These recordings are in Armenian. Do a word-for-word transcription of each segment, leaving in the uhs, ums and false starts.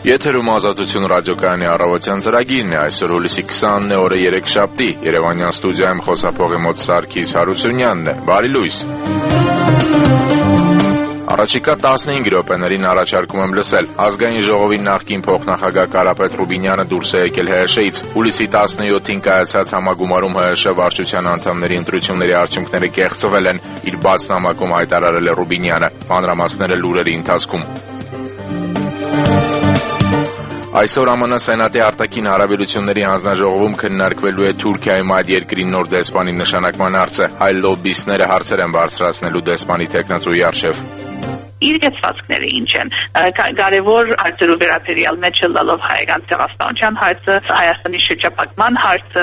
Եթերում Ազատություն ռադիոկայանի առավոտյան ծրագիրն է, այսօր հուլիսի քսանն է, օրը երեքշաբթի, Երևանյան ստուդիայում խոսափողի մոտ Սարգիս Հարությունյանն է, բարի լույս։ Առաջիկա տասնհինգ րոպեներին առաջարկում եմ լսել Ազգային ժողովի նախկին փոխնախագահ Կարապետ Ռուբինյանը դուրս է եկել Հ Շ-ից, հուլիսի տասնյոթին կայացած համագումարում Հ Շ վարչության անդամների ընտրությունների արդյունքները կեղծվել են, իր բաց նամակում հայտարարել է Ռուբինյանը, մանրամասները լուրերի ընթացքում։ Այսօր Ամն Սենատի արտաքին հարաբերությունների հանձնաժողովում քննարկվելու է Թուրքիայում այդ երկրի նոր դեսպանի նշանակման հարցը, այլ լոբբիստները հարցեր են բարձրացնելու դեսպանի թեկնածուի առջև։ Իր կեցվածքները ինչ են, կարևոր հարցերու վերաբերյալ մեջ լալով հայկական ցեղասպանության հարցը, Հայաստանի շրջափակման հարցը։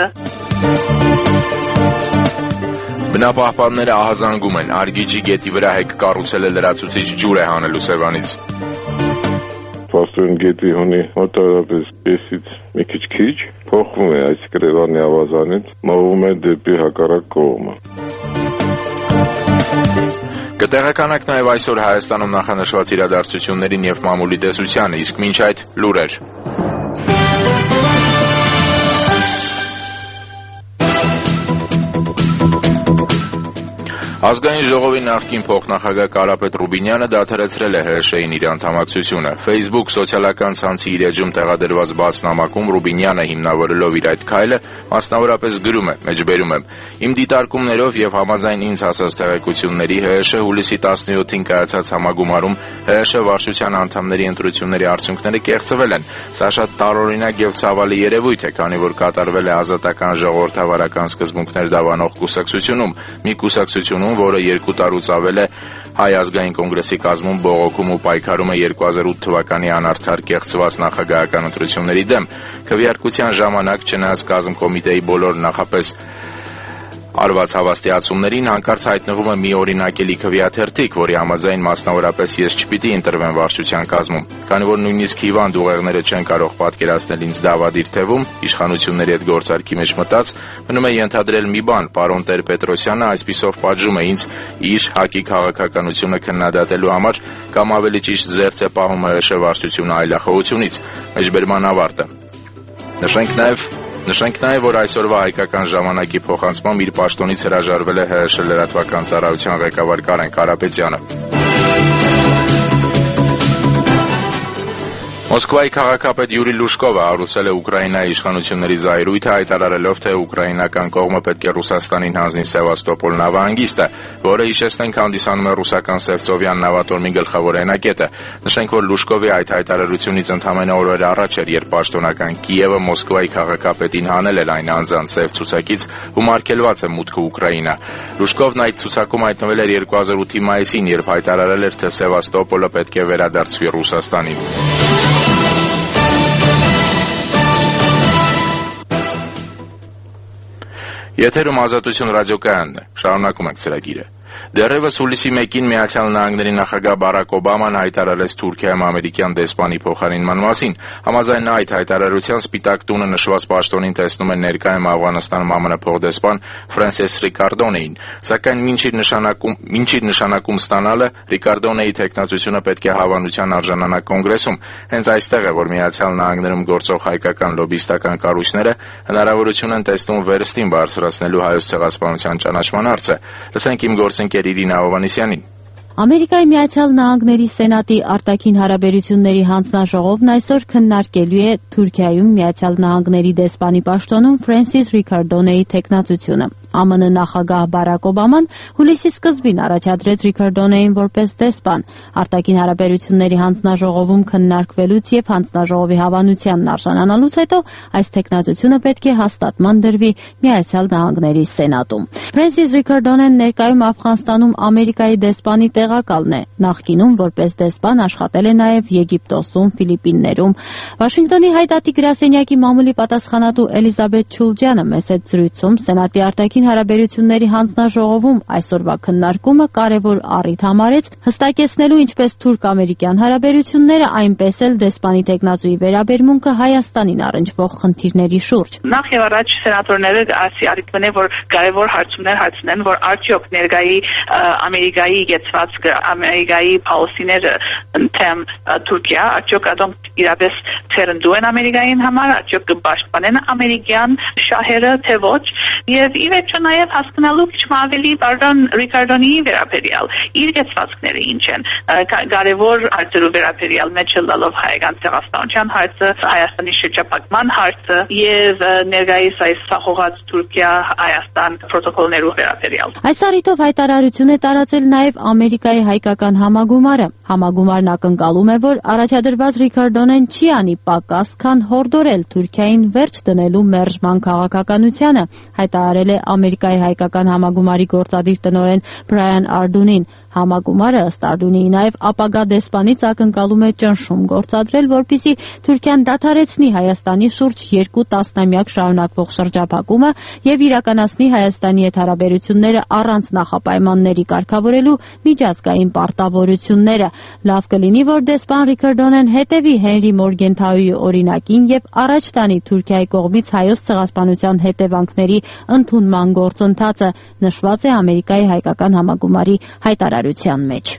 Բնապահպանները ահազանգում են, Արգիջի գետի վրա հեկ կառուցել է լրացուցիչ ջուր է հանելու Սևանից։ Պաստորեն գետի հունի մոտավորապես եսից մի քիչ քիչ փոխվում է այս կրևանի ավազանից, մղվում է դեպի հակառակ կողմը։ Կտեղեկանանք նաև այսօր Հայաստանում նախանշված իրադարձություններին եւ մամուլի տեսությանը, իսկ մինչ այդ լուրեր։ Ազգային ժողովի նախկին փոխնախագահ Կարապետ Ռուբինյանը դադարեցրել է Հ Շ-ին իր անդամակցությունը։ Facebook սոցիալական ցանցի իր էջում տեղադրված բաց նամակում Ռուբինյանը հիմնավորելով իր այդ քայլը մասնավորապես գրում է, մեջբերում եմ. Իմ դիտարկումներով եւ համաձայն ինձ հասած տեղեկությունների Հ Շ հուլիսի տասնյոթին կայացած համագումարում Հ Շ վարչության անդամների ընտրությունների արդյունքները կեղծվել են։ Սա շատ տարօրինակ եւ ցավալի երևույթ է, քանի որ կատարվել է ազատական ժողովրդավարական սկզբունքներ դավանող կուսակցությունում, մի կուսակցությունում, որը երկու տարուց ավել է Հայ ազգային կոնգրեսի կազմում բողոքում ու պայքարում է երկու հազար ութ թվականի անարդար կեղծված նախագահական ընտրությունների դեմ։ Քվեարկության ժամանակ չնայած կազմկոմիտեի բոլոր նախապես արված հավաստիացումներին հանկարծ հայտնվում է մի օրինակելի քվեաթերթիկ, որի համաձայն մասնավորապես ես չպիտի ընտրվեմ վարչության կազմում, քանի որ նույնիսկ հիվանդ ուղեղները չեն կարող պատկերացնել ինձ դավադիր թևում, իշխանությունների հետ գործարքի մեջ մտած, մնում է ենթադրել մի բան, պարոն Տեր-Պետրոսյանը այսպիսով պատժում է ինձ իր հակի քաղաքականությունը քննադատելու համար կամ ավելի ճիշտ զերծ է պահում Հ Շ վարչությունը այլախոհությունից, մեջբերման ավարտը։ Նշենք նաև Նշենք նաև, որ այսօրվա հայկական ժամանակի փոխանցմամբ իր պաշտոնից հրաժարվել է Հ Շ լրատվական ծառայության ղեկավար Կարեն Կարապետյանը։ Մոսկվայի քաղաքապետ Յուրի Լուշկովը հարուցել է Ուկրաինայի իշխանությունների զայրույթը, հայտարարելով, թե ուկրաինական կողմը պետք է Ռուսաստանին հանձնի Սևաստոպոլ նավահանգիստը, որը հիշեցնենք հանդիսանում է ռուսական Սևծովյան նավատորմի գլխավոր հենակետը։ Նշենք, որ Լուշկովի այդ հայտարարությունից ընդամենը օրեր առաջ էր, երբ պաշտոնական Կիևը Մոսկվայի քաղաքապետին հանել էր այն անձանց Սև ցուցակից, ում արգելված է մուտքը Ուկրաինա։ Լուշկովն այդ ցուցակում հայտնվել էր երկու հազար ութի մայիսին, երբ հայտարարել էր, թե Սևաստոպոլը պետք է վերադարձվի Ռուսաստանին։ Եթերում Ազատություն ռադիոկայանն է, շարունակում ենք ծրագիրը։ Դեռևս հուլիսի մեկին Միացյալ Նահանգների նախագահ Բարակ Օբաման հայտարարեց Թուրքիայում ամերիկյան դեսպանի փոխարինման մասին։ Համաձայն այդ հայտարարության Սպիտակ տունը նշված պաշտոնին տեսնում է ներկայում Աֆղանստանում ԱՄՆ փոխդեսպան Ֆրանսիս Ռիկարդոնեին, սակայն մինչ իր նշանակում մինչ իր նշանակում ստանալը Ռիկարդոնեի թեկնածությունը պետք է հավանության արժանանա կոնգրեսում։ Հենց այստեղ է, որ Միացյալ Նահանգներում գործող հայկական լոբիստական կառույցները հնարավորություն են տեսնում վերստին բարձրացնելու հայոց ցեղասպանության ճանաչման հարցը։ Լսենք իմ գործընկեր Իրինա Հովհաննիսյանին։ Ամերիկայի Միացյալ Նահանգների Սենատի արտաքին հարաբերությունների հանձնաժողովն այսօր քննարկելու է Թուրքիայում Միացյալ Նահանգների դեսպանի պաշտոնում Ֆրանսիս Ռիկարդոնեի թեկնածությունը։ ԱՄՆ նախագահ Բարակ Օբաման հուլիսի սկզբին առաջադրեց Ռիկարդոնեին որպես դեսպան։ Արտաքին հարաբերությունների հանձնաժողովում քննարկվելուց եւ հանձնաժողովի հավանությանն արժանանալուց հետո այս թեկնածությունը պետք է հաստատման դրվի Միացյալ Նահանգների Սենատում։ Ֆրանսիս Ռիկարդոնեն ներկայում Աֆղանստանում Ամերիկայի դեսպանի տեղակալն է։ Նախկինում որպես դեսպան աշխատել է նաեւ Եգիպտոսում, Ֆիլիպիններում։ Վաշինգտոնի հայտարարի գրասենյակի մամուլի պատասխանատու Էլիզաբեթ Չուլջյանը մեծ զրույցում Սենատի արտաքին արտաքին հարաբերությունների հանձնաժողովում այսօրվա քննարկումը կարևոր առիթ համարեց հստակեցնելու ինչպես թուրք-ամերիկյան հարաբերությունները, այնպես էլ դեսպանի տեխնացուի վերաբերմունքը Հայաստանին առնչվող խնդիրների շուրջ։ Նախ եւ առաջ սենատորները ասի արիքն է, որ կարևոր հարցումներ հարցնեն, որ արդյոք ներգայի Ամերիկայի եկեցվածքը, Ամերիկայի պոլիսիները ընդեմ Թուրքիա, արդյոք ադոմ իրապես ցերնդու են Ամերիկային համար, արդյոք կպաշտպանեն ամերիկյան շահերը, թե ոչ, եւ ի վերջո նաեւ հասկանալու քիչ ավելի Բարոն Ռիկարդոնի վերաբերյալ իր եկեցվածքները ինչ են, կարևոր հարցերու վերաբերյալ մեջը լալով հայկական ցեղասպանության հարցը, Հայաստանի շրջապատման հարցը եւ ներգայիս այս սահողած Թուրքիա-Հայաստան պրոտոկոլներու վերաբերյալ։ Այս առիթով հայտարարություն է տարածել նաեւ Ամերիկայի հայկական համագումարը։ Համագումարն ակնկալում է, որ առաջադրված Ռիկարդոնեն չի անի պակաս, քան հորդորել Թուրքիային վերջ դնելու մերժման քաղաքականությանը, հայտարարել է Ամերիկայի հայկական համագումարի գործադիր տնօրեն Բրայան Արդունին։ Համագումարը ըստ Արդունիի նաև ապագա դեսպանից ակնկալում է ճնշում գործադրել, որպեսզի Թուրքիան դադարեցնի Հայաստանի շուրջ երկու տասնամյակ շարունակվող շրջափակումը եւ իրականացնի Հայաստանի հետ հարաբերությունները առանց նախապայմանների կարգավորելու միջազգային պարտավորությունները։ Լավ կլինի, որ դեսպան Ռիկարդոնեն հետևի Հենրի Մորգենթաուի օրինակին եւ առաջ տանի Թուրքիայի կողմից հայոց ցեղասպանության հետևանքների ընդունման գործընթացը, նշված է Ամերիկայի հայկական համագումարի հայտարարության մեջ։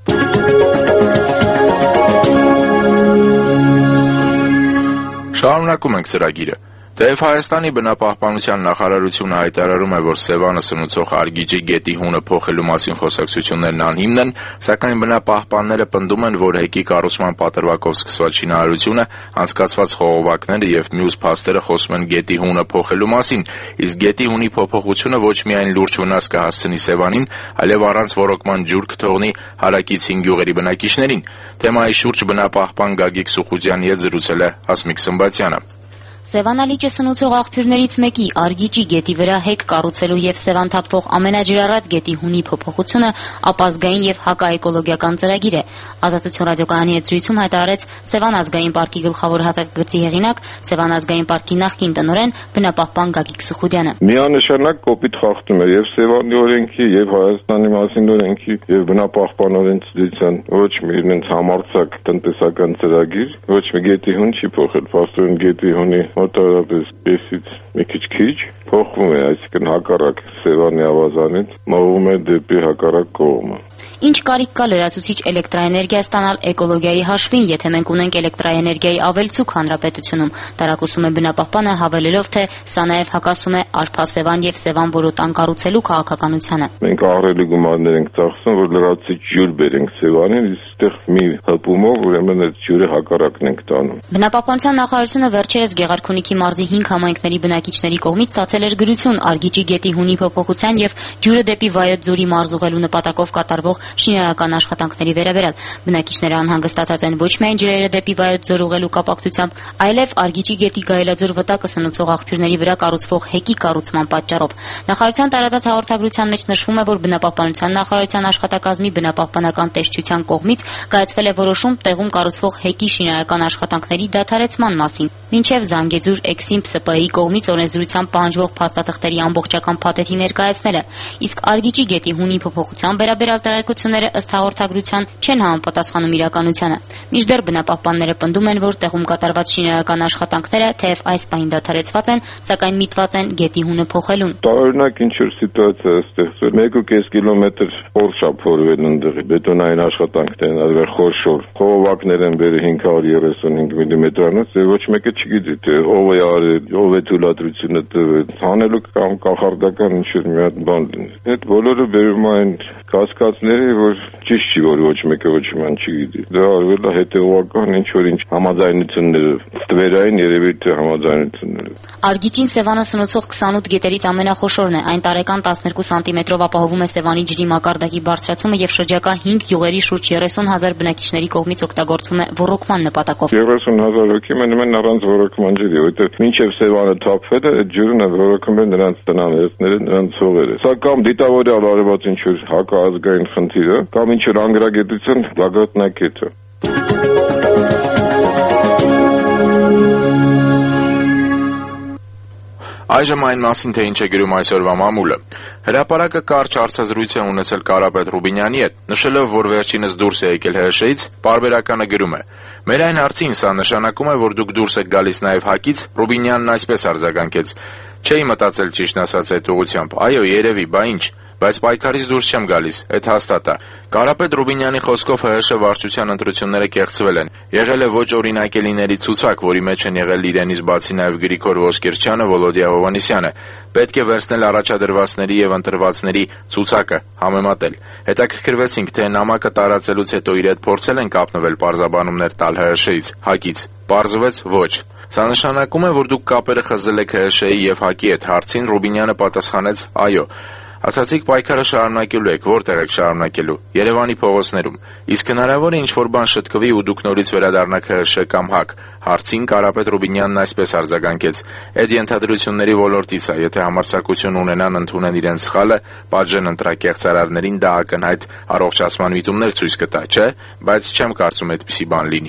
Շարունակում ենք ծրագիրը։ Թեև Հայաստանի բնապահպանության նախարարությունը հայտարարում է, որ Սևանը սնուցող Արգիջի գետի հունը փոխելու մասին խոսակցություններն անհիմն են, սակայն բնապահպանները պնդում են, որ հեկի կառուցման պատրվակով սկսված շինարարությունը, անցկացված խողովակները եւ մյուս փաստերը խոսում են գետի հունը փոխելու մասին, իսկ գետի հունի փոփոխությունը ոչ միայն լուրջ վնաս կհասցնի Սևանին, այլև առանց ոռոգման ջուր կթողնի հարակից հինգ գյուղերի բնակիչներին։ Թեմայի շուրջ բնապահպան Գագիկ Սուխուդյանի հետ զրուցել է Հասմիկ Սմբատյանը։ Սևան ալիճը սնուցող աղբյուրներից մեկի Արգիջի գետի վրա հեկ կառուցելու եւ Սևան թափվող ամենաջրառատ գետի հունի փոփոխությունը ապազգային եւ հակաէկոլոգիական ծրագիր է։ Ազատություն ռադիոկայանի հետ զրույցում հայտարարեց Սևան ազգային պարկի գլխավոր հատակագծի հեղինակ, Սևան ազգային պարկի նախկին տնօրեն, բնապահպան Գագիկ Սուխուդյանը։ Միանշանակ կոպիտ խախտում է եւ Սևանի օրենքի, եւ Հայաստանի մասին օրենքի, եւ բնապահպան օրենսդրության ոչ մի իրենց համարձակ տնտեսական ծրագիր, ոչ մի գետի հուն չի փոխել։ Փաստորեն գետի հունի մոտավորապես եսից մի քիչ քիչ փոխվում է, այսինքն հակառակ Սևանի ավազանից մղվում է դեպի հակառակ կողմը։ Ինչ կարիք կա լրացուցիչ էլեկտրաէներգիա ստանալ էկոլոգիայի հաշվին, եթե մենք ունենք էլեկտրաէներգիայի ավելցուկ հանրապետությունում, տարակուսում է բնապահպանը, հավելելով, թե սա նաև հակասում է Արփա-Սևան եւ Սևան Որոտան կառուցելու քաղաքականությանը։ Մենք ահռելի գումարներ ենք ծախսում, որ լրացուցիչ ջուր բերենք Սևանին, այստեղ մի հպումով ուրեմն այդ ջուրը հակառակն ենք տանում։ Բնապահպանության նախարարությունը վերջերս Գեղարքունիքի մարզի հինգ համայնքների բնակիչների կողմից ստացել էր գրություն Արգիջի գետի հունի փոփոխության եւ ջուրը դեպի Վայոց ձորի մարզ ուղղելու նպատակով կատարվող շինարարական աշխատանքների վերաբերյալ։ Բնակիչները անհանգստացած են ոչ միայն ջրերը դեպի Վայոց ձոր ուղղելու կապակցությամբ, այլև Արգիջի գետի Գայլաձոր վտակը սնուցող աղբյուրների վրա կառուցվող հեկի կառուցման պատճառով։ Նախարարության տարածած հաղորդագրության մեջ նշվում է, որ բնապահպանության նախարարության աշխատակազմի բնապահպանական տեսչության կողմից կայացվել է որոշում տեղում կառուցվող հեկի շինարարական աշխատանքների դադարեցման մասին, մինչև Զանգեզուր Էքսիմփ ՍՊԸ-ի կողմից օրենսդրությամբ պահանջվող փաստաթղթերի ամբողջական փաթեթի ներկայացնելը, իսկ Արգիջի գետի հունի փոփոխության վերաբերյալ տեղեկությունները ըստ հաղորդագրության չեն համապատասխանում իրականությանը։ Մինչդեռ բնապահպանները պնդում են, որ տեղում կատարված շինարարական աշխատանքները թեև այս պահին դադարեցված են, սակայն միտված են գետի հունը փոխելուն։ Տարօրինակ ինչ որ սիտուացիա է ստեղծվել, մեկ ու կես կիլոմետր խորշա փորվել ընդդեղի բետոնային աշխատանքներ են արվել խորշոր, խողովակներ են բերել հինգ հարյուր երեսունհինգ միլիմետրանոց, եւ ոչ մեկը չգիտի թե ով է արել, ով է թույլատրությունը տվել, հանելու կամ կախարդական ինչ որ մի հատ բան լինի։ Այդ բոլորը բերում են կասկածների, որ ճիշտ չի, որ ոչ մեկը ոչ ման չգիտի։ Դա արվել է հետեւական ինչ որ ինչ համաձայնությունները, ստվերային երևի թե համաձայնությունները։ Արգիջին Սևանը սնուցող քսանութ գետերից ամենախոշորն է։ Այն տարեկան տասներկու սանտիմետրով ապահովում է Սևանի ջրի մակարդակի բարձրացումը եւ շրջակա հինգ գյուղերի շուրջ երեսուն հազար բնակիչների կողմից օգտագործվում է ոռոգման նպատակով։ երեսուն հազար հոգի մնում են առանց ոռոգման ջրի, որովհետեւ մինչեւ Սևանը թափվել է, այդ ջուրը ոռոգում են նրանց տնաներները, նրանց հողերը։ Սա կամ դիտավորյալ արված ինչ որ հակաազգային խնդիր է, կամ ինչ որ անգրագետության գագաթնակետ է։ Այժմ այն մասին, թե ինչ է գրում այսօրվա մամուլը։ Հրապարակը կարճ հարցազրույց է ունեցել Կարապետ Ռուբինյանի հետ, նշելով, որ վերջինս դուրս է եկել ՀՀՇ-ից, պարբերականը գրում է. «Մեր այն հարցին սա նշանակում է, որ դուք դուրս եք գալիս նաև ՀԱԿ-ից», Ռուբինյանն այսպես արձագանքեց. «Չէի մտածել ճիշտն ասած այդ ուղղությամբ, այո, երևի, բա ինչ, բայց պայքարից դուրս չեմ գալիս, այդ հաստատ է»։ Կարապետ Ռուբինյանի խոսքով ՀՀՇ վարչության ընտրությունները կեղծվել են։ Եղել է ոչ օրինակելիների ցուցակ, որի մեջ են եղել իրենից բացի նաև Գրիգոր Ոսկերչյանը, Վոլոդիա Հովհաննիսյանը։ Պետք է վերցնել առաջադրվածների եւ ընտրվածների ցուցակը, համեմատել։ Հետաքրքրվեցինք, թե նամակը տարածելուց հետո իր հետ փորձել են կապնվել պարզաբանումներ տալ ՀՀՇ-ից, ՀԱԿ-ից։ Պարզվեց ոչ։ Սա նշանակում է, որ դուք կապերը խզել եք ՀՀՇ-ի եւ ՀԱԿ-ի հետ, հարցին Ռուբինյանը պատասխանեց. այո։ Ասացիք պայքարը շարունակելու եք, որտեղ եք շարունակելու։ Երևանի փողոցներում։ Իսկ հնարավոր է ինչ-որ բան շտկվի ու դուք նորից վերադառնաք ՀՀՇ կամ ՀԱԿ։ Հարցին Կարապետ Ռուբինյանն այսպես արձագանքեց. Այդ ենթադրությունների ոլորտից է, եթե համարձակություն ունենան ընդունեն իրենց սխալը, պատժեն ընտրակեղծ արարներին, դա ակնհայտ առողջացման միտումներ ցույց կտա, չէ՞, բայց չեմ կարծում այդպիսի բան լինի։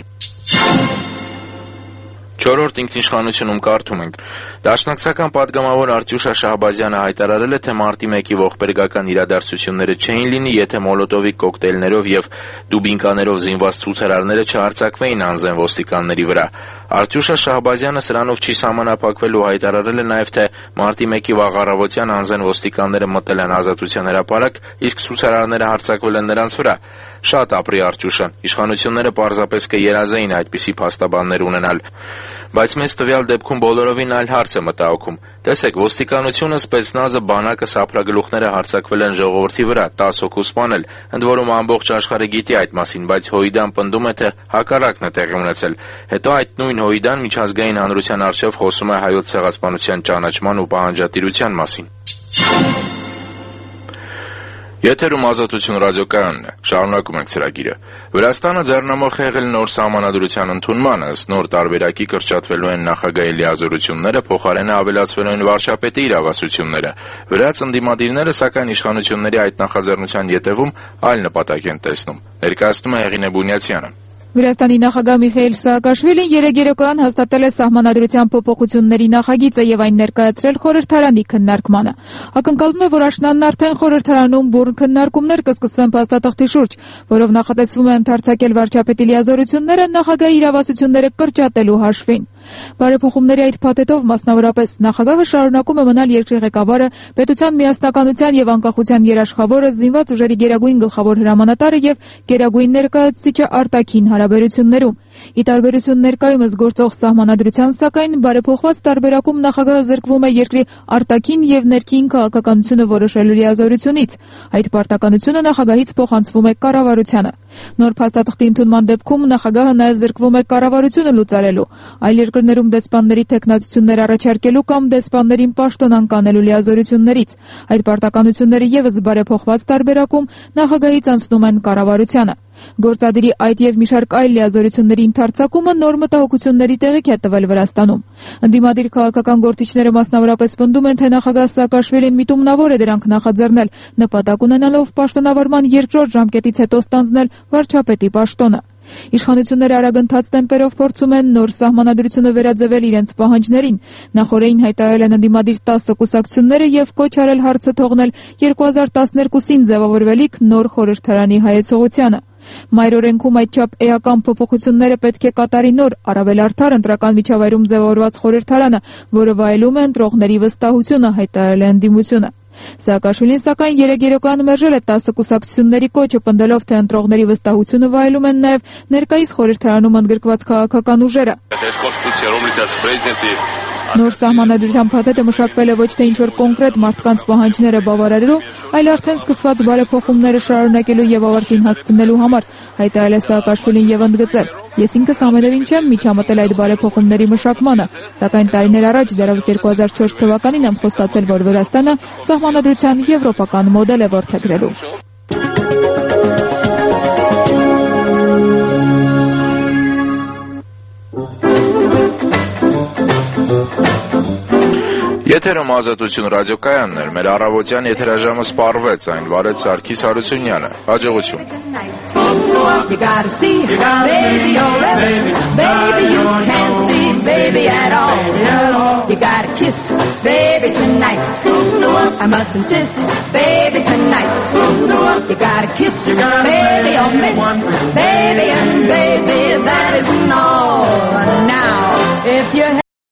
Չորրորդ ինքնիշխանությունում կարդում ենք. Դաշնակցական պատգամավոր Արտյուշա Շահբազյանը հայտարարել է, թե մարտի մեկի ողբերգական իրադարձությունները չէին լինի, եթե մոլոտովի կոկտեյլներով եւ դուբինկաներով զինված ցուցարարները չհարձակվեին անզեն ոստիկանների վրա։ Արտյուշա Շահբազյանը սրանով չի սահմանափակվել ու հայտարարել է նաեւ, թե մարտի մեկի վաղ առավոտյան անզեն ոստիկանները մտել են Ազատության հրապարակ, իսկ ցուցարարները հարձակվել են նրանց վրա։ Շատ ապրի Արտյուշան, իշխանությունները պարզապես կերազեին այդպիսի փաստաբաններ ունենալ։ Բայց մեզ տվյալ դեպքում բոլորովին այլ հարց է մտահոգում։ Տեսեք, ոստիկանությունը, սպեցնազը, բանակը, սափրագլուխները հարձակվել են ժողովրդի վրա, տաս հոգու սպանել, ընդ որում ամբողջ աշխարհը գիտի այդ մասին, բայց Հոիդան պնդում է, թե հակառակն է տեղի ունեցել։ Հետո այդ նույն Հոիդան միջազգային հանրության առջև խոսում է հայոց ցեղասպանության ճանաչման ու պահանջատիրության մասին։ Եթերում Ազատություն ռադիոկայանն է, շարունակում ենք ծրագիրը։ Վրաստանը ձեռնամուխ է եղել նոր սահմանադրության ընդունմանը, ըստ նոր տարբերակի կրճատվելու են նախագահի լիազորությունները, փոխարենը ավելացվելու են վարչապետի իրավասությունները։ Վրաց ընդդիմադիրները, սակայն իշխանությունների այդ նախաձեռնության ետևում այլ նպատակ են տեսնում, ներկայացնում է Հեղինե Բունյացյանը։ Վրաստանի նախագահ Միխայիլ Սաակաշվիլին երեկ երեկոյան հաստատել է սահմանադրության փոփոխությունների նախագիծը եւ այն ներկայացրել խորհրդարանի քննարկմանը։ Ակնկալվում է, որ աշնանն արդեն խորհրդարանում բուռն քննարկումներ կսկսվեն փաստաթղթի շուրջ, որով նախատեսվում է ընդարձակել վարչապետի լիազորությունները նախագահի իրավասությունները կրճատելու հաշվին։ Բարեփոխումների այդ փաթեթով մասնավորապես նախագահը շարունակում է մնալ երկրի ղեկավարը, պետության միասնականության եւ անկախության երաշխավորը, զինված ուժերի գերագույն գլխավոր հրամանատարը եւ գերագույն ներկայացուցիչը արտաքին հարաբերություններում։ Ի տարբերություն ներկայումս գործող սահմանադրության, սակայն բարեփոխված տարբերակում նախագահը զրկվում է երկրի արտաքին եւ ներքին քաղաքականությունը որոշելու լիազորությունից։ Այդ պարտականությունը նախագահից փոխանցվում է կառավարությանը։ Նոր փաստաթղթի ընդունման դեպքում նախագահը նաեւ զրկվում է կառավարությունը լուծարելու, այլ երկրներում դեսպանների թեկնածություններ առաջարկելու կամ դեսպաններին պաշտոն անկանելու լիազորություններից։ Այդ պարտականությունները եւս բարեփոխված տարբերակում նախագահից անցնում են կառավարությանը։ Գործադիրի այդ եւ մի շարք այլ լիազորությունների ընդարձակումը նոր մտահոգությունների տեղիք է տվել Վրաստանում։ Ընդդիմադիր քաղաքական գործիչները մասնավորապես պնդում են, թե նախագահ Սաակաշվիլին միտումնավոր է դրանք նախաձեռնել, նպատակ ունենալով պաշտոնավարման երկրորդ ժամկետից հետո ստանձնել վարչապետի պաշտոնը։ Իշխանությունները արագընթաց տեմպերով փորձում են նոր սահմանադրությունը վերաձևել իրենց պահանջներին։ Նախորդին հայտարարել են ընդդիմադիր տասը կուսակցությունները եւ կոչ արել հարցը թողնել երկու հազար տասներկուսին ձևավորվելիք նոր խորհրդարանի հայեցողությանը։ Մայրօրենքում այդչափ էական փոփոխությունները պետք է կատարի նոր, առավել արդար ընտրական միջավայրում ձևավորված խորհրդարանը, որը վայելում է ընտրողների վստահությունը, հայտարարել է ընդդիմությունը։ Սաակաշվիլին, սակայն, երեկ երեկոյան մերժել է տասը կուսակցությունների կոչը, պնդելով, թե ընտրողների վստահությունը վայելում են նաև ներկայիս խորհրդարանում ընդգրկված քաղաքական ուժերը։ Նոր սահմանադրության փաթեթը մշակվել է ոչ թե ինչ-որ կոնկրետ մարդկանց պահանջները բավարարելու, այլ արդեն սկսված բարեփոխումները շարունակելու եւ ավարտին հասցնելու համար, հայտարարել է Սաակաշվիլին եւ ընդգծել. Ես ինքս ամենևին չեմ միջամտել այդ բարեփոխումների մշակմանը, սակայն տարիներ առաջ, դեռևս երկու հազար չորս թվականին եմ խոստացել, որ Վրաստանը սահմանադրության եվրոպական մոդել է որդեգրելու։ Եթերում Ազատություն ռադիոկայանն էր, մեր առավոտյան եթերաժամը սպառվեց, այն վարեց Սարգիս Հարությունյանը։ Հաջողություն։ You gotta see, baby, or else, baby, you can't see, baby, at all. gotta kiss, baby, tonight. I must insist, baby, tonight. You gotta kiss, baby, or miss, baby, and baby, that isn't all. Now, if you